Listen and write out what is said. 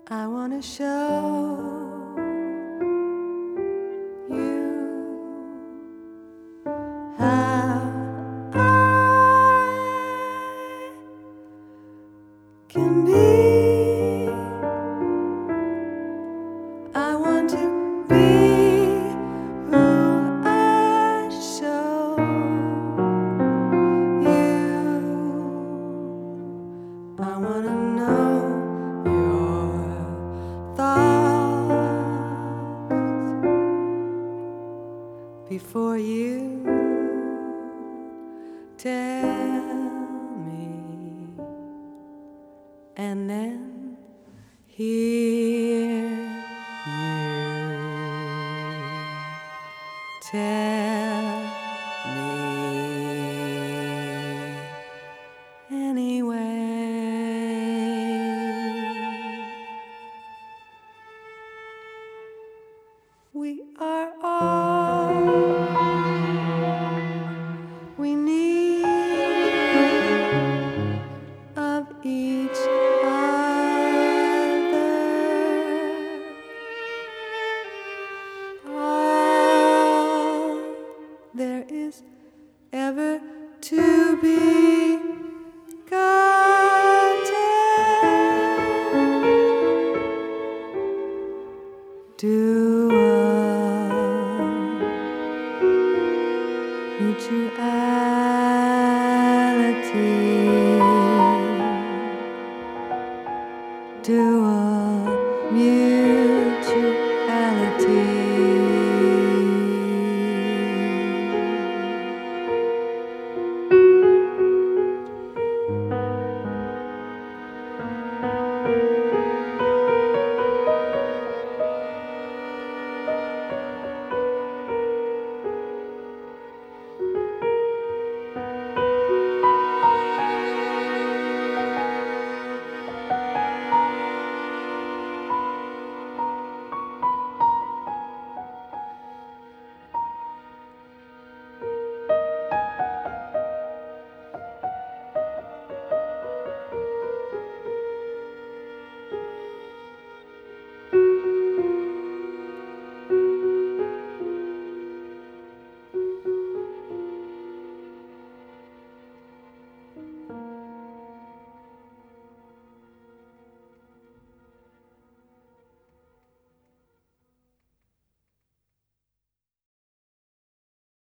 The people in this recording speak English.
I want to show you how I can be. I want to be who I show you. I want to know your thoughts before you tell me, and then hear you tell me anyway. We are all we need of each other. All there is ever to be gotten. Mutuality.